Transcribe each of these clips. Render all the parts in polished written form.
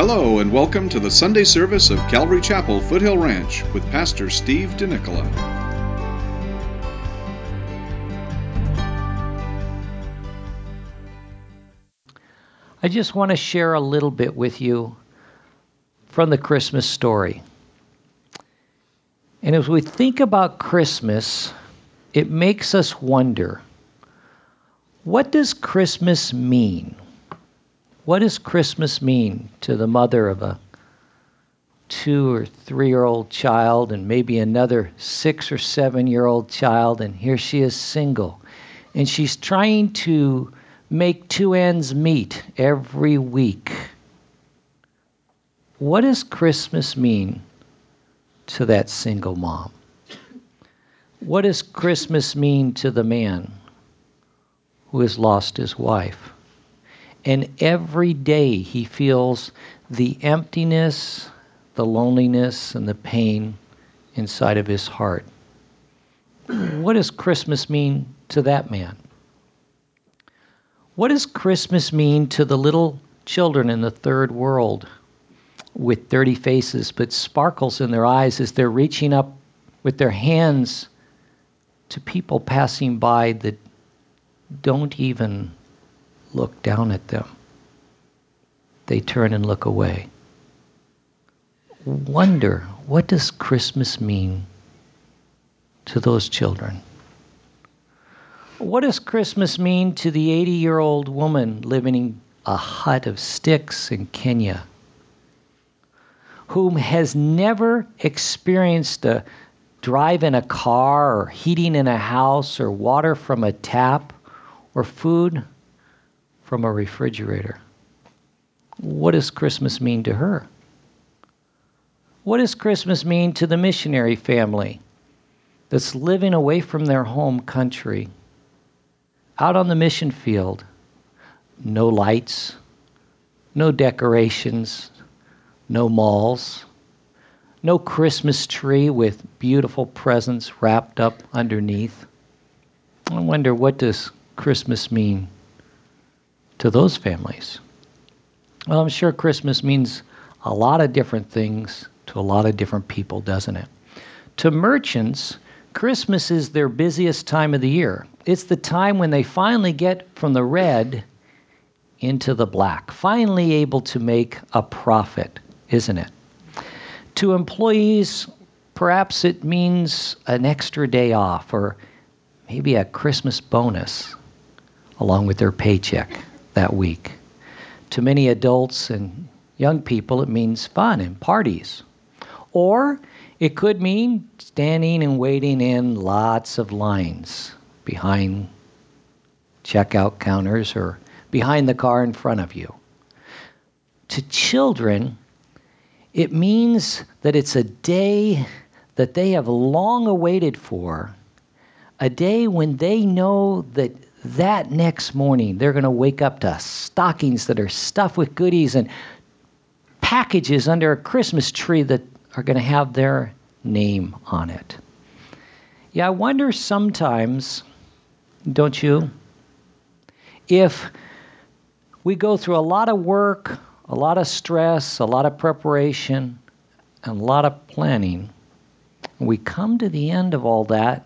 Hello and welcome to the Sunday service of Calvary Chapel, Foothill Ranch, with Pastor Steve DeNicola. I just want to share a little bit with you from the Christmas story. And as we think about Christmas, it makes us wonder, what does Christmas mean? What does Christmas mean to the mother of a 2 or 3-year-old child and maybe another 6 or 7-year-old child, and here she is single, and she's trying to make two ends meet every week? What does Christmas mean to that single mom? What does Christmas mean to the man who has lost his wife? And every day he feels the emptiness, the loneliness, and the pain inside of his heart. What does Christmas mean to that man? What does Christmas mean to the little children in the third world with dirty faces but sparkles in their eyes as they're reaching up with their hands to people passing by that don't even look down at them? They turn and look away. Wonder, what does Christmas mean to those children? What does Christmas mean to the 80-year-old woman living in a hut of sticks in Kenya, whom has never experienced a drive in a car or heating in a house or water from a tap or food from a refrigerator? What does Christmas mean to her? What does Christmas mean to the missionary family that's living away from their home country, out on the mission field? No lights, no decorations, no malls, no Christmas tree with beautiful presents wrapped up underneath. I wonder, what does Christmas mean to those families? Well, I'm sure Christmas means a lot of different things to a lot of different people, doesn't it? To merchants, Christmas is their busiest time of the year. It's the time when they finally get from the red into the black, finally able to make a profit, isn't it? To employees, perhaps it means an extra day off or maybe a Christmas bonus along with their paycheck that week. To many adults and young people, it means fun and parties. Or it could mean standing and waiting in lots of lines behind checkout counters or behind the car in front of you. To children, it means that it's a day that they have long awaited for, a day when they know that next morning they're going to wake up to stockings that are stuffed with goodies and packages under a Christmas tree that are going to have their name on it. Yeah, I wonder sometimes, don't you, if we go through a lot of work, a lot of stress, a lot of preparation, and a lot of planning, and we come to the end of all that,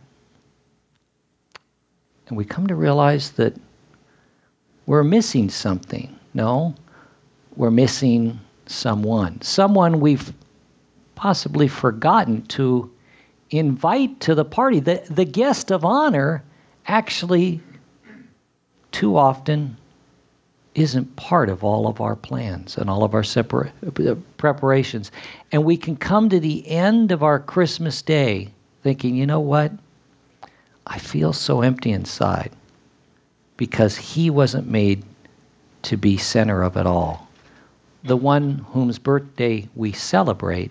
and we come to realize that we're missing something. No, we're missing someone. Someone we've possibly forgotten to invite to the party. The guest of honor actually too often isn't part of all of our plans and all of our separate preparations. And we can come to the end of our Christmas day thinking, you know what? I feel so empty inside because he wasn't made to be center of it all. The one whose birthday we celebrate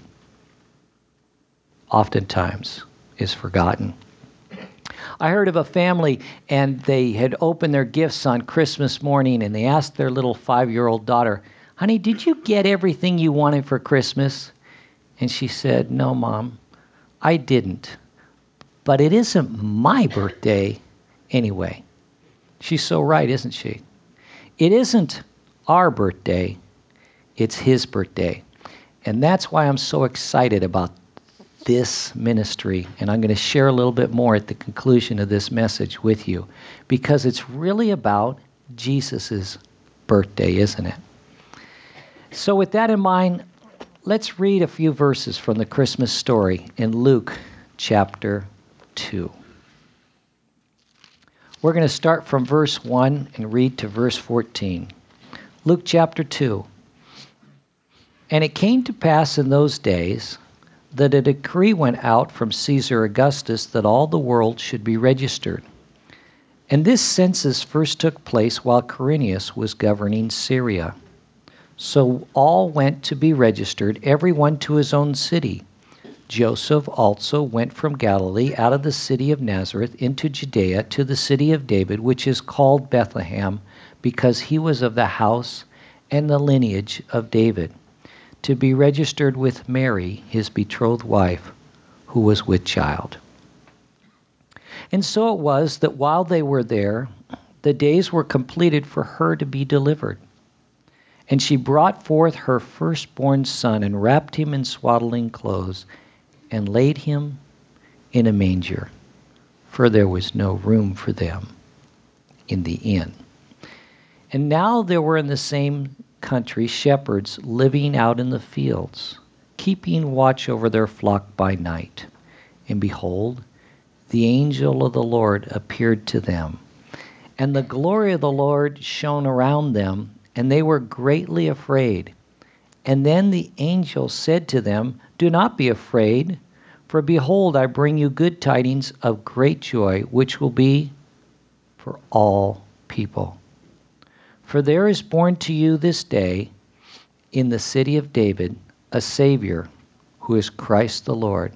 oftentimes is forgotten. I heard of a family, and they had opened their gifts on Christmas morning, and they asked their little 5-year-old daughter, "Honey, did you get everything you wanted for Christmas?" And she said, "No, Mom, I didn't. But it isn't my birthday anyway." She's so right, isn't she? It isn't our birthday. It's his birthday. And that's why I'm so excited about this ministry. And I'm going to share a little bit more at the conclusion of this message with you, because it's really about Jesus' birthday, isn't it? So with that in mind, let's read a few verses from the Christmas story in Luke chapter 2. We're going to start from verse 1 and read to verse 14. Luke chapter 2. And it came to pass in those days that a decree went out from Caesar Augustus that all the world should be registered. And this census first took place while Quirinius was governing Syria. So all went to be registered, everyone to his own city. Joseph also went from Galilee out of the city of Nazareth into Judea to the city of David, which is called Bethlehem, because he was of the house and the lineage of David, to be registered with Mary, his betrothed wife, who was with child. And so it was that while they were there, the days were completed for her to be delivered. And she brought forth her firstborn son and wrapped him in swaddling clothes and laid him in a manger, for there was no room for them in the inn. And now there were in the same country shepherds living out in the fields, keeping watch over their flock by night. And behold, the angel of the Lord appeared to them, and the glory of the Lord shone around them, and they were greatly afraid. And then the angel said to them, "Do not be afraid, for behold, I bring you good tidings of great joy, which will be for all people. For there is born to you this day in the city of David a Savior, who is Christ the Lord.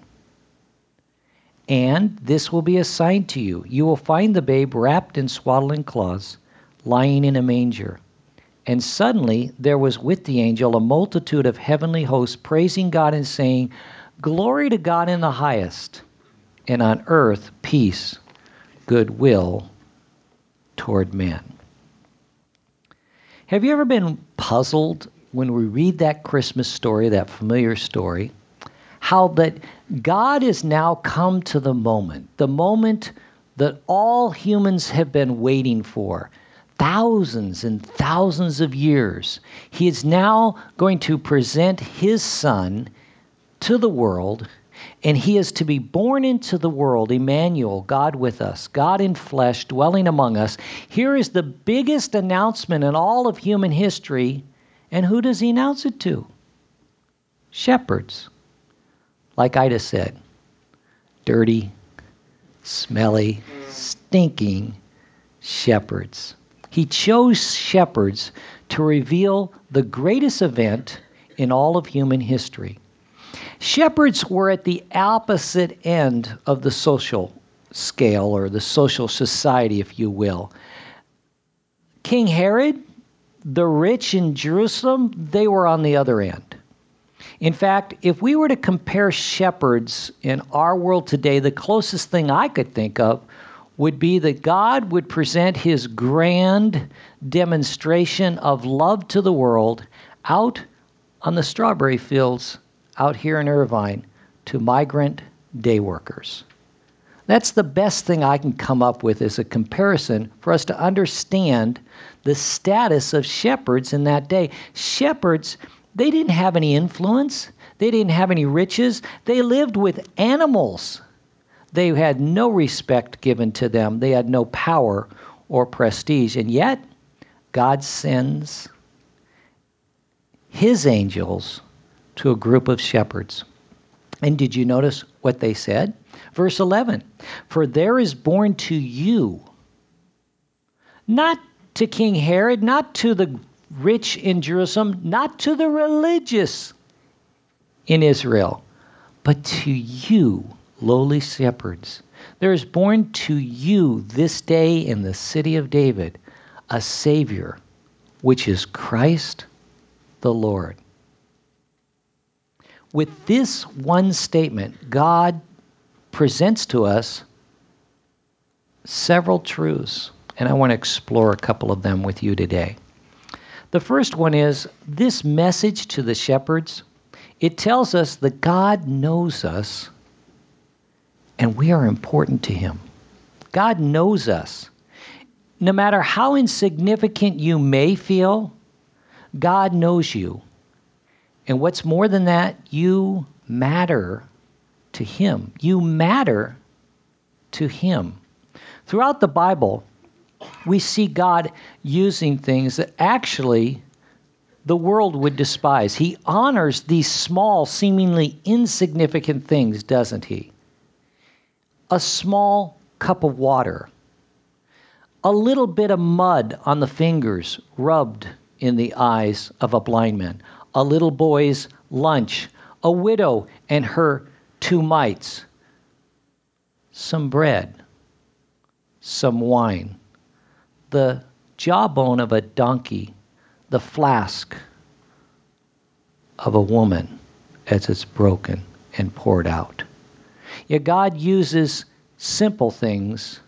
And this will be a sign to you. You will find the babe wrapped in swaddling cloths, lying in a manger." And suddenly there was with the angel a multitude of heavenly hosts, praising God and saying, "Glory to God in the highest, and on earth peace, goodwill toward men." Have you ever been puzzled when we read that Christmas story, that familiar story, how that God has now come to the moment that all humans have been waiting for? Thousands and thousands of years. He is now going to present his son to the world, and he is to be born into the world, Emmanuel, God with us, God in flesh, dwelling among us. Here is the biggest announcement in all of human history, and who does he announce it to? Shepherds. Like Ida said, dirty, smelly, stinking shepherds. He chose shepherds to reveal the greatest event in all of human history. Shepherds were at the opposite end of the social scale, or the social society, if you will. King Herod, the rich in Jerusalem, they were on the other end. In fact, if we were to compare shepherds in our world today, the closest thing I could think of would be that God would present his grand demonstration of love to the world out on the strawberry fields out here in Irvine to migrant day workers. That's the best thing I can come up with as a comparison for us to understand the status of shepherds in that day. Shepherds, they didn't have any influence. They didn't have any riches. They lived with animals. They had no respect given to them. They had no power or prestige. And yet, God sends his angels to a group of shepherds. And did you notice what they said? Verse 11, "For there is born to you," not to King Herod, not to the rich in Jerusalem, not to the religious in Israel, but to you, lowly shepherds. There is born to you this day in the city of David a Savior, which is Christ the Lord. With this one statement, God presents to us several truths, and I want to explore a couple of them with you today. The first one is this message to the shepherds. It tells us that God knows us and we are important to him. God knows us. No matter how insignificant you may feel, God knows you. And what's more than that, you matter to him. You matter to him. Throughout the Bible, we see God using things that actually the world would despise. He honors these small, seemingly insignificant things, doesn't he? A small cup of water, a little bit of mud on the fingers rubbed in the eyes of a blind man, a little boy's lunch, a widow and her 2 mites, some bread, some wine, the jawbone of a donkey, the flask of a woman as it's broken and poured out. Yet God uses simple things.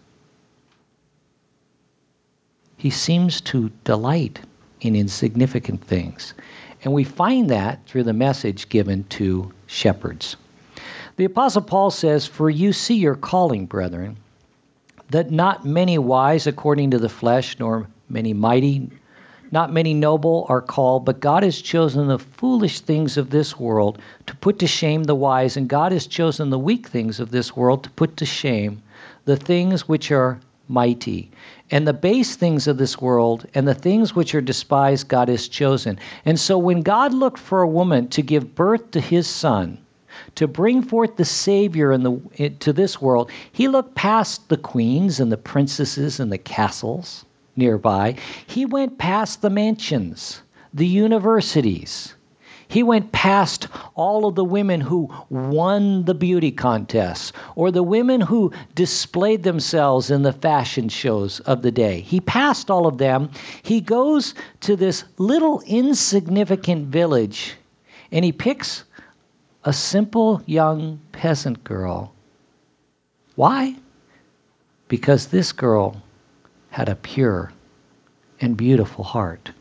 He seems to delight in insignificant things. And we find that through the message given to shepherds. The Apostle Paul says, "For you see your calling, brethren, that not many wise according to the flesh, nor many mighty, not many noble are called, but God has chosen the foolish things of this world to put to shame the wise, and God has chosen the weak things of this world to put to shame the things which are mighty. And the base things of this world and the things which are despised God has chosen." And so when God looked for a woman to give birth to his son, to bring forth the Savior to this world, he looked past the queens and the princesses and the castles nearby. He went past the mansions, the universities. He went past all of the women who won the beauty contests or the women who displayed themselves in the fashion shows of the day. He passed all of them. He goes to this little insignificant village and he picks a simple young peasant girl. Why? Because this girl had a pure and beautiful heart.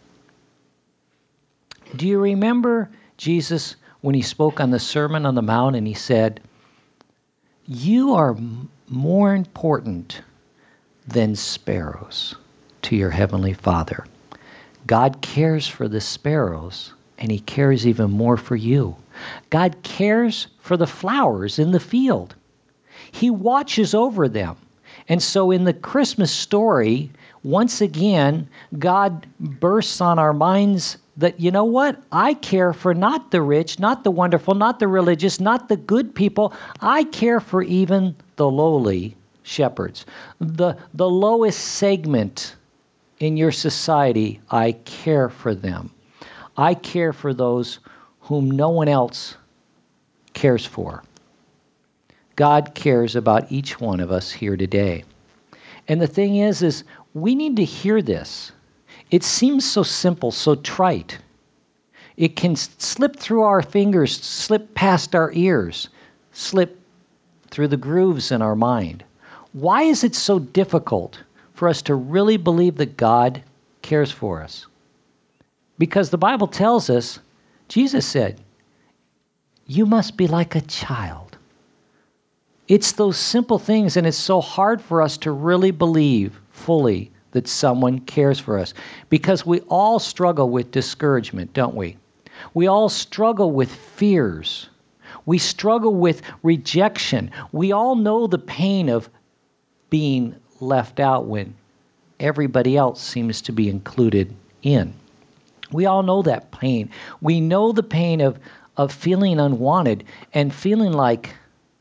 Do you remember Jesus when he spoke on the Sermon on the Mount and he said, "You are more important than sparrows to your heavenly Father." God cares for the sparrows and he cares even more for you. God cares for the flowers in the field. He watches over them. And so in the Christmas story, once again, God bursts on our minds that, you know what? I care for not the rich, not the wonderful, not the religious, not the good people. I care for even the lowly shepherds. The lowest segment in your society, I care for them. I care for those whom no one else cares for. God cares about each one of us here today. And the thing is we need to hear this. It seems so simple, so trite. It can slip through our fingers, slip past our ears, slip through the grooves in our mind. Why is it so difficult for us to really believe that God cares for us? Because the Bible tells us, Jesus said, you must be like a child. It's those simple things, and it's so hard for us to really believe fully that someone cares for us. Because we all struggle with discouragement, don't we? We all struggle with fears. We struggle with rejection. We all know the pain of being left out when everybody else seems to be included in. We all know that pain. We know the pain of feeling unwanted and feeling like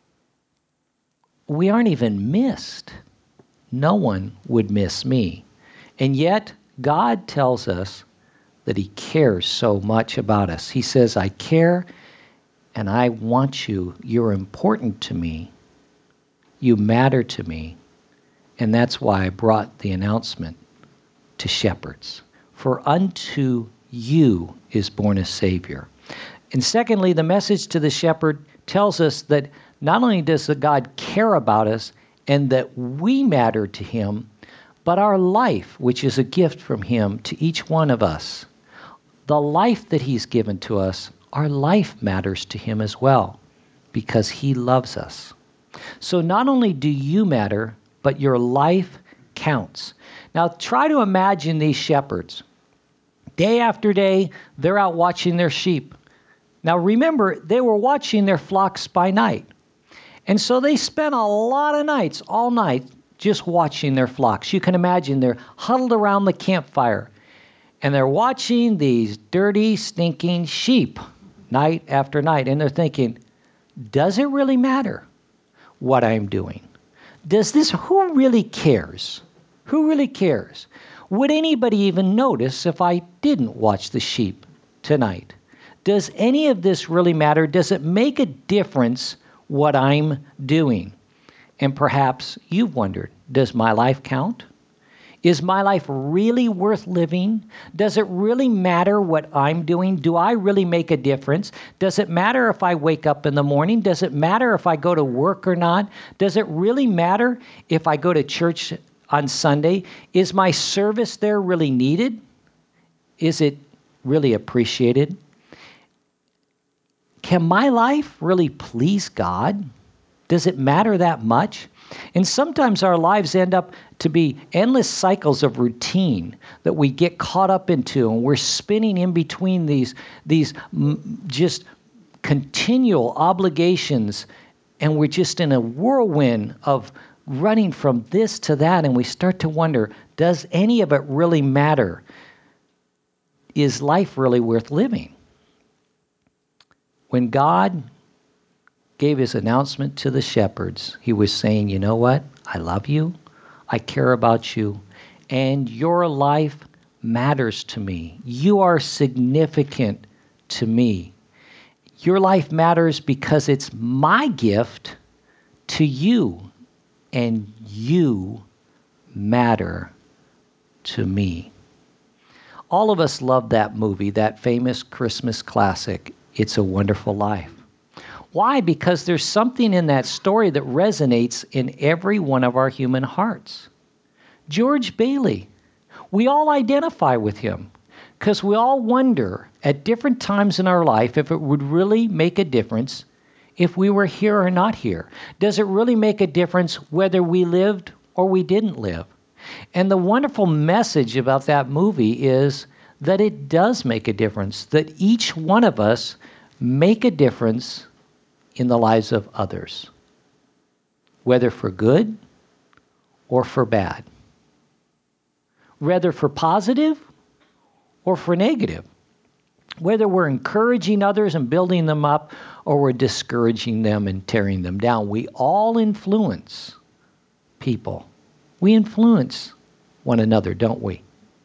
we aren't even missed. No one would miss me. And yet, God tells us that he cares so much about us. He says, I care and I want you. You're important to me. You matter to me. And that's why I brought the announcement to shepherds. For unto you is born a Savior. And secondly, the message to the shepherd tells us that not only does the God care about us and that we matter to him, but our life, which is a gift from him to each one of us, the life that he's given to us, our life matters to him as well because he loves us. So not only do you matter, but your life counts. Now try to imagine these shepherds. Day after day, they're out watching their sheep. Now remember, they were watching their flocks by night. And so they spent a lot of nights, all night, just watching their flocks. You can imagine they're huddled around the campfire. And they're watching these dirty, stinking sheep night after night. And they're thinking, does it really matter what I'm doing? Who really cares? Who really cares? Would anybody even notice if I didn't watch the sheep tonight? Does any of this really matter? Does it make a difference what I'm doing? And perhaps you've wondered, does my life count? Is my life really worth living? Does it really matter what I'm doing? Do I really make a difference? Does it matter if I wake up in the morning? Does it matter if I go to work or not? Does it really matter if I go to church on Sunday? Is my service there really needed? Is it really appreciated? Can my life really please God? Does it matter that much? And sometimes our lives end up to be endless cycles of routine that we get caught up into, and we're spinning in between these just continual obligations, and we're just in a whirlwind of running from this to that, and we start to wonder, does any of it really matter? Is life really worth living? When God gave his announcement to the shepherds, he was saying, you know what? I love you. I care about you. And your life matters to me. You are significant to me. Your life matters because it's my gift to you. And you matter to me. All of us love that movie, that famous Christmas classic, It's a Wonderful Life. Why? Because there's something in that story that resonates in every one of our human hearts. George Bailey, we all identify with him because we all wonder at different times in our life if it would really make a difference if we were here or not here. Does it really make a difference whether we lived or we didn't live? And the wonderful message about that movie is that it does make a difference, that each one of us make a difference in the lives of others, whether for good or for bad, whether for positive or for negative, whether we're encouraging others and building them up or we're discouraging them and tearing them down. We all influence people. We influence one another, don't we?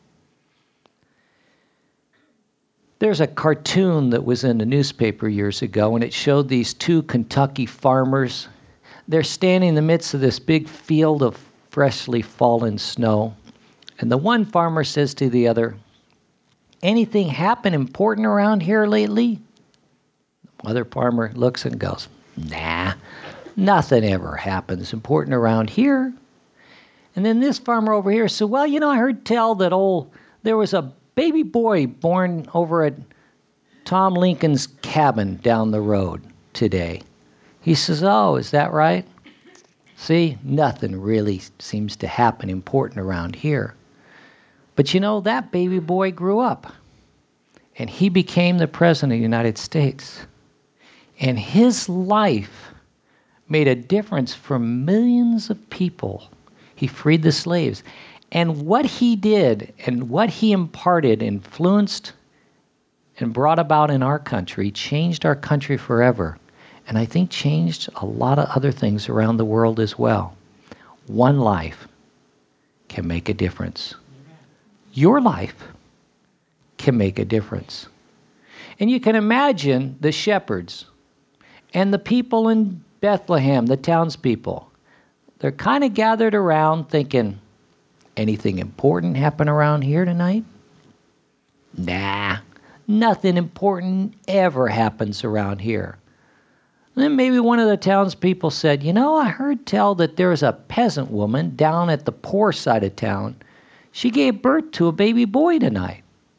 There's a cartoon that was in a newspaper years ago, and it showed these two Kentucky farmers. They're standing in the midst of this big field of freshly fallen snow. And the one farmer says to the other, anything happen important around here lately? The other farmer looks and goes, nah, nothing ever happens important around here. And then this farmer over here said, well, I heard tell that there was a baby boy born over at Tom Lincoln's cabin down the road today. He says, oh, is that right? See, nothing really seems to happen important around here. But that baby boy grew up, and he became the president of the United States. And his life made a difference for millions of people. He freed the slaves. And what he did and what he imparted influenced and brought about in our country changed our country forever. And I think changed a lot of other things around the world as well. One life can make a difference. Your life can make a difference. And you can imagine the shepherds and the people in Bethlehem, the townspeople. They're kind of gathered around thinking, anything important happen around here tonight? Nah, nothing important ever happens around here. And then maybe one of the townspeople said, I heard tell that there's a peasant woman down at the poor side of town. She gave birth to a baby boy tonight.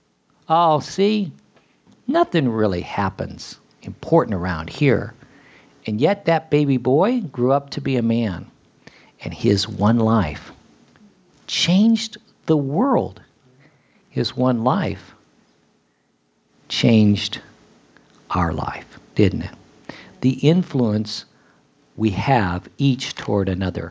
Oh, see, nothing really happens important around here. And yet that baby boy grew up to be a man, and his one life changed the world. His one life changed our life, didn't it? The influence we have each toward another.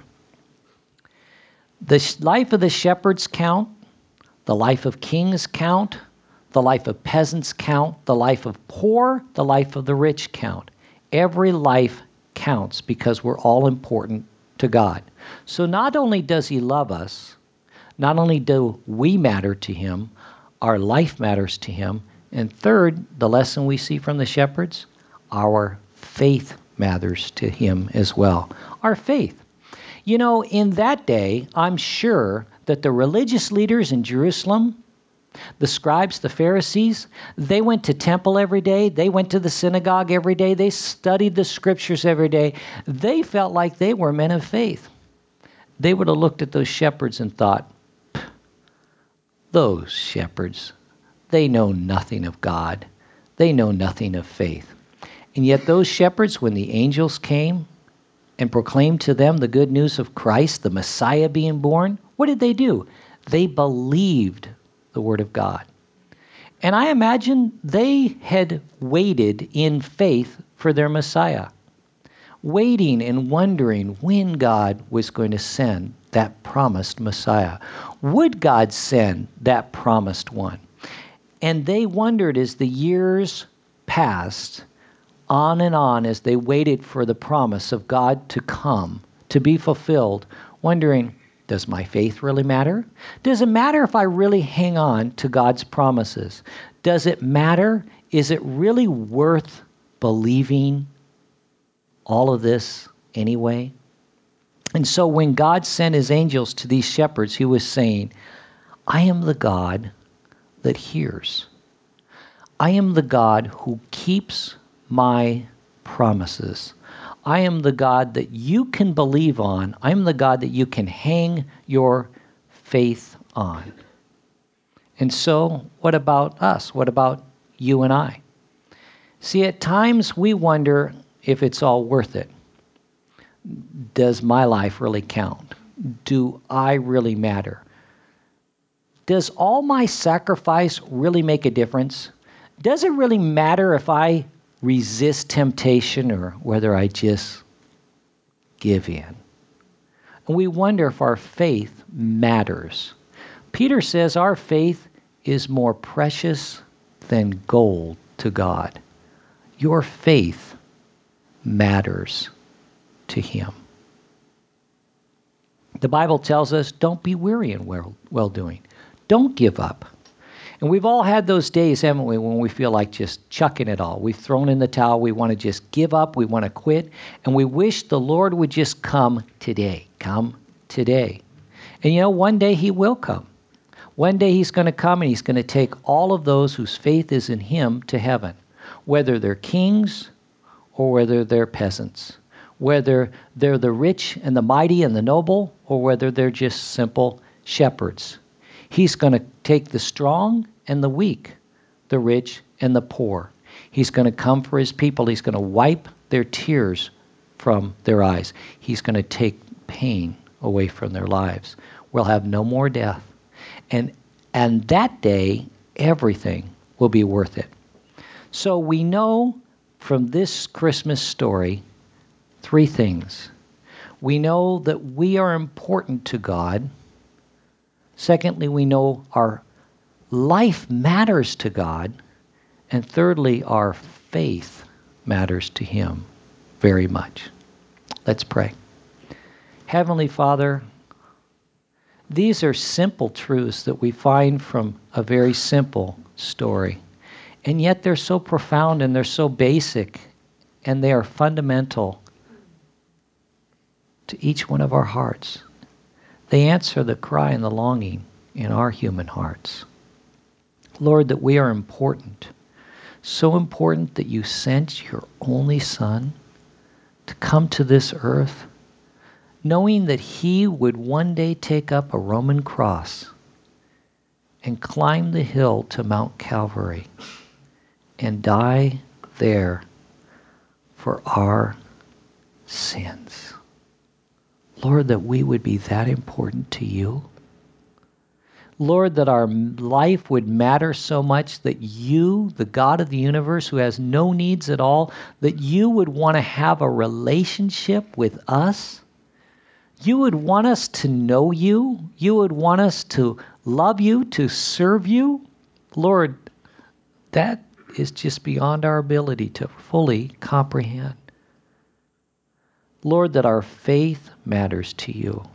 The life of the shepherds count, the life of kings count, the life of peasants count, the life of poor, the life of the rich count. Every life counts because we're all important to God. So not only does he love us, not only do we matter to him, our life matters to him. And third, the lesson we see from the shepherds, our faith matters to him as well. Our faith. You know, in that day, I'm sure that the religious leaders in Jerusalem, the scribes, the Pharisees, they went to temple every day. They went to the synagogue every day. They studied the scriptures every day. They felt like they were men of faith. They would have looked at those shepherds and thought, those shepherds, they know nothing of God. They know nothing of faith. And yet those shepherds, when the angels came and proclaimed to them the good news of Christ, the Messiah being born, what did they do? They believed the word of God. And I imagine they had waited in faith for their Messiah, waiting and wondering when God was going to send that promised Messiah. Would God send that promised one? And they wondered as the years passed, on and on, as they waited for the promise of God to come, to be fulfilled, wondering, does my faith really matter? Does it matter if I really hang on to God's promises? Does it matter? Is it really worth believing all of this anyway? And so when God sent his angels to these shepherds, he was saying, I am the God that hears. I am the God who keeps my promises. I am the God that you can believe on. I am the God that you can hang your faith on. And so, what about us? What about you and I? See, at times we wonder if it's all worth it. Does my life really count? Do I really matter? Does all my sacrifice really make a difference? Does it really matter if I resist temptation or whether I just give in? And we wonder if our faith matters. Peter says our faith is more precious than gold to God. Your faith matters to him. The Bible tells us, don't be weary in well-doing. Don't give up. And we've all had those days, haven't we, when we feel like just chucking it all. We've thrown in the towel. We want to just give up. We want to quit. And we wish the Lord would just come today. Come today. And you know, one day he will come. One day he's going to come and he's going to take all of those whose faith is in him to heaven, whether they're kings or whether they're peasants, whether they're the rich and the mighty and the noble or whether they're just simple shepherds. He's going to take the strong and the weak, the rich and the poor. He's going to come for his people. He's going to wipe their tears from their eyes. He's going to take pain away from their lives. We'll have no more death. And that day, everything will be worth it. So we know from this Christmas story 3 things. We know that we are important to God. Secondly, we know our life matters to God. And thirdly, our faith matters to him very much. Let's pray. Heavenly Father, these are simple truths that we find from a very simple story. And yet they're so profound and they're so basic and they are fundamental to each one of our hearts. They answer the cry and the longing in our human hearts. Lord, that we are important. So important that you sent your only Son to come to this earth, knowing that he would one day take up a Roman cross and climb the hill to Mount Calvary and die there for our sins. Lord, that we would be that important to you. Lord, that our life would matter so much that you, the God of the universe who has no needs at all, that you would want to have a relationship with us. You would want us to know you. You would want us to love you, to serve you. Lord, that is just beyond our ability to fully comprehend. Lord, that our faith matters to you.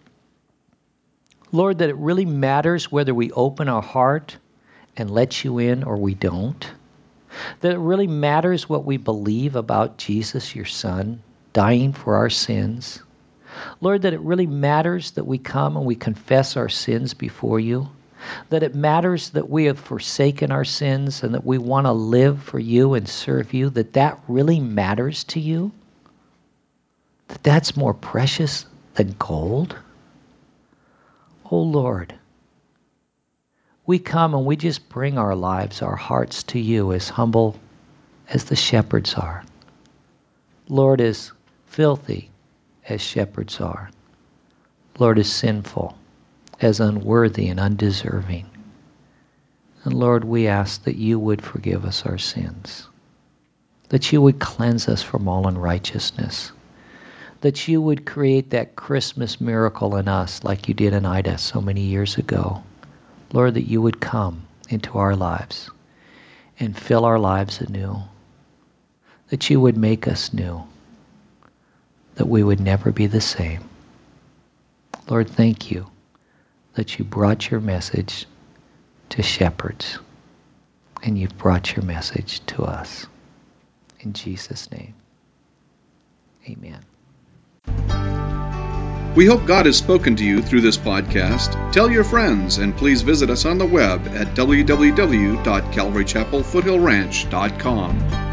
Lord, that it really matters whether we open our heart and let you in or we don't. That it really matters what we believe about Jesus, your Son, dying for our sins. Lord, that it really matters that we come and we confess our sins before you. That it matters that we have forsaken our sins and that we want to live for you and serve you. That really matters to you. That's more precious than gold. Oh Lord, we come and we just bring our lives, our hearts to you as humble as the shepherds are. Lord, as filthy as shepherds are. Lord, as sinful, as unworthy and undeserving. And Lord, we ask that you would forgive us our sins, that you would cleanse us from all unrighteousness, that you would create that Christmas miracle in us like you did in Ida so many years ago. Lord, that you would come into our lives and fill our lives anew, that you would make us new, that we would never be the same. Lord, thank you that you brought your message to shepherds and you've brought your message to us. In Jesus' name, amen. We hope God has spoken to you through this podcast. Tell your friends, and please visit us on the web at www.calvarychapelfoothillranch.com.